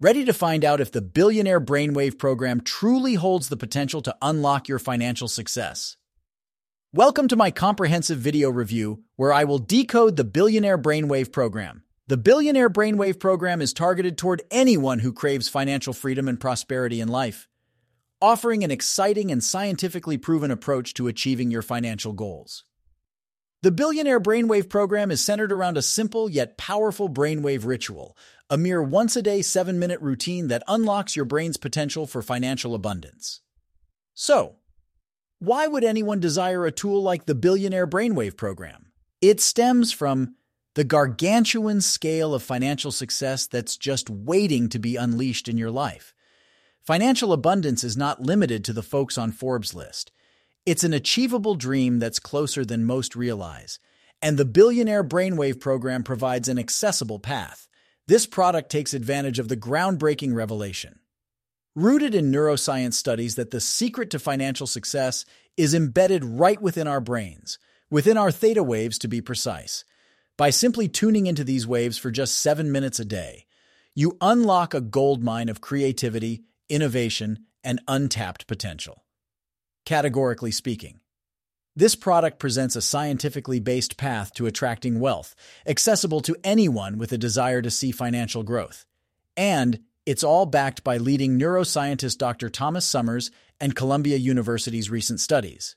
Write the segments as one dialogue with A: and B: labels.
A: Ready to find out if the Billionaire Brainwave program truly holds the potential to unlock your financial success? Welcome to my comprehensive video review, where I will decode the Billionaire Brainwave program. The Billionaire Brainwave program is targeted toward anyone who craves financial freedom and prosperity in life, offering an exciting and scientifically proven approach to achieving your financial goals. The Billionaire Brainwave program is centered around a simple yet powerful brainwave ritual, a mere once-a-day 7-minute routine that unlocks your brain's potential for financial abundance. So, why would anyone desire a tool like the Billionaire Brainwave program? It stems from the gargantuan scale of financial success that's just waiting to be unleashed in your life. Financial abundance is not limited to the folks on Forbes' list. It's an achievable dream that's closer than most realize, and the Billionaire Brainwave program provides an accessible path. This product takes advantage of the groundbreaking revelation, rooted in neuroscience studies, that the secret to financial success is embedded right within our brains, within our theta waves to be precise. By simply tuning into these waves for just 7 minutes a day, you unlock a goldmine of creativity, innovation, and untapped potential. Categorically speaking, this product presents a scientifically based path to attracting wealth, accessible to anyone with a desire to see financial growth. And it's all backed by leading neuroscientist Dr. Thomas Summers and Columbia University's recent studies.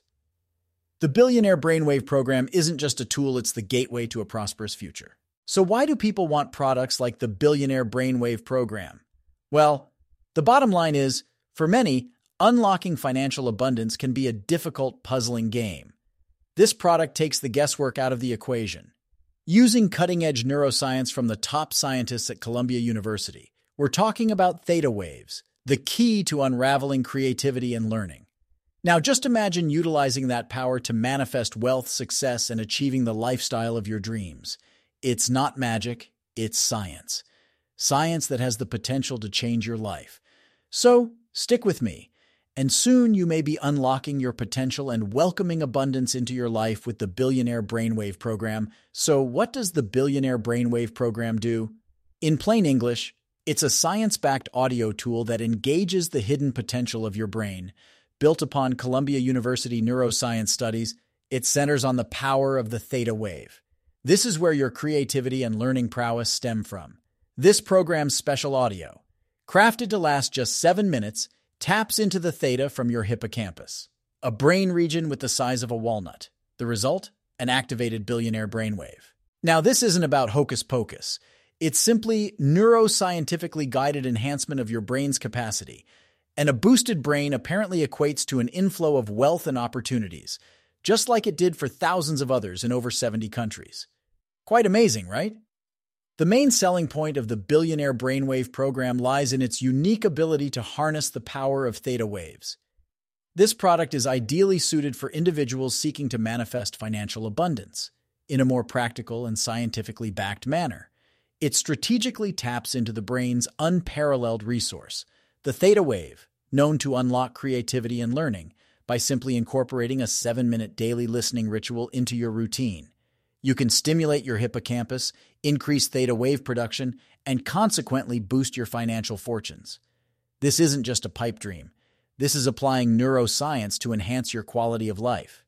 A: The Billionaire Brainwave program isn't just a tool, it's the gateway to a prosperous future. So why do people want products like the Billionaire Brainwave program? Well, the bottom line is, for many, unlocking financial abundance can be a difficult, puzzling game. This product takes the guesswork out of the equation. Using cutting-edge neuroscience from the top scientists at Columbia University, we're talking about theta waves, the key to unraveling creativity and learning. Now, just imagine utilizing that power to manifest wealth, success, and achieving the lifestyle of your dreams. It's not magic, it's science. Science that has the potential to change your life. So, stick with me, and soon you may be unlocking your potential and welcoming abundance into your life with the Billionaire Brainwave program. So what does the Billionaire Brainwave program do? In plain English, it's a science-backed audio tool that engages the hidden potential of your brain. Built upon Columbia University neuroscience studies, it centers on the power of the theta wave. This is where your creativity and learning prowess stem from. This program's special audio, crafted to last just 7 minutes, taps into the theta from your hippocampus, a brain region with the size of a walnut. The result? An activated Billionaire Brainwave. Now, this isn't about hocus pocus. It's simply neuroscientifically guided enhancement of your brain's capacity. And a boosted brain apparently equates to an inflow of wealth and opportunities, just like it did for thousands of others in over 70 countries. Quite amazing, right? The main selling point of the Billionaire Brainwave program lies in its unique ability to harness the power of theta waves. This product is ideally suited for individuals seeking to manifest financial abundance in a more practical and scientifically backed manner. It strategically taps into the brain's unparalleled resource, the theta wave, known to unlock creativity and learning, by simply incorporating a 7-minute daily listening ritual into your routine. You can stimulate your hippocampus, increase theta wave production, and consequently boost your financial fortunes. This isn't just a pipe dream. This is applying neuroscience to enhance your quality of life.